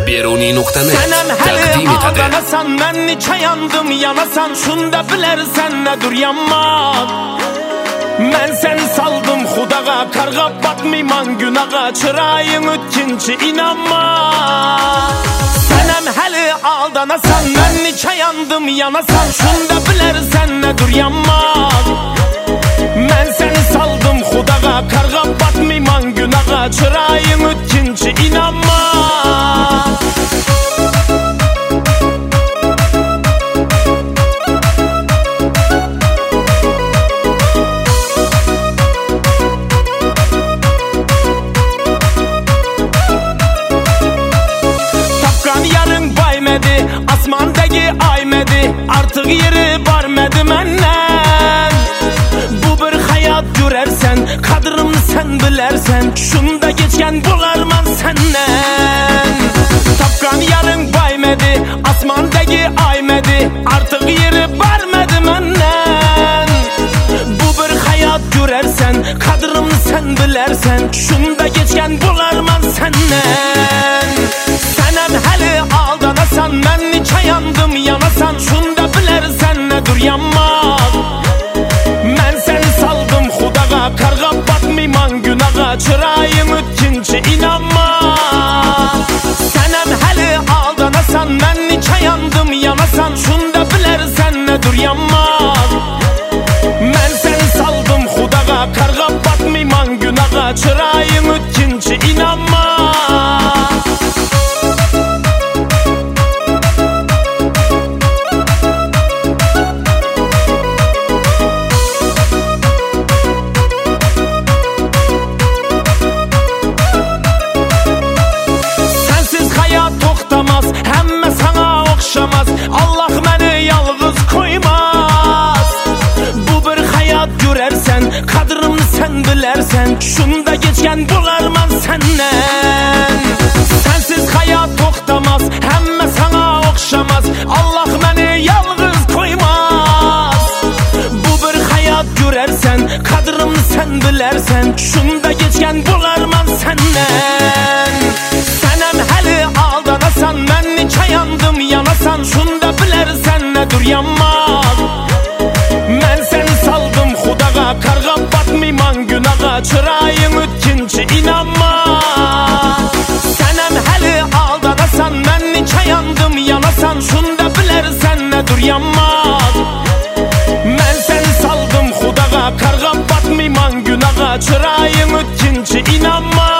Beruniy.net Senem taqdim hali etadi. aldanasan, ben niçe yandım yanasan, şunda bilersen nedir yanmak. Ben seni saldım Xudağa, karga batmayman günağa, çırayın ötkinci inanma. Senem hali aldanasan, ben niçe yandım yanasan, şunda bilersen nedir yanmak. Ben seni saldım Xudağa, karga batmayman günağa, çırayın ötkinci inanma. Asmandagi aymedi, artık yeri barmedi menden. Bu bir hayat görersen, kadrımı sen bilersen, şunda geçken bularman senden. Tapkan yarın baymedi, asmandagi aymedi, artık yeri barmedi menden. Bu bir hayat görersen, kadrımı sen bilersen, şunda geçken bularman senden. Senem hali aldanasan, ben niçe yandım yanasan, şunda bilersen nedir yanmak. Ben seni saldım Xudağa, karga batmayman günağa, çırayın ötkinci inanma. Senem hali aldanasan, ben niçe yandım yanasan, şunda bilersen nedir yanmak. Ben seni saldım Xudağa, karga batmayman günağa, çırayın ötkinci inanma. Allah beni yalnız koymaz. Bu bir hayat görersen, kadrımı sen bilersen, şunda geçken bularman senden. Sensiz hayat toxtamaz, hemme sana okşamaz. Allah beni yalnız koymaz. Bu bir hayat görersen, kadrımı sen bilersen, şunda geçken bularman senden. Senem hali aldanasan, ben niçe yandım yanasan, şunda bilersen nedir yanmak. Ben seni saldım Xudağa, karga batmayman günağa, çırayın ötkinci inanma. Senem hali aldanasan, ben niçe yandım yanasan, şunda bilersen nedir yanmak. Ben seni saldım Xudağa, karga batmayman günağa, çırayın ötkinci inanma.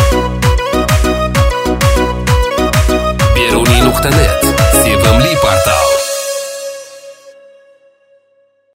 Beruniy.net sevimli portal.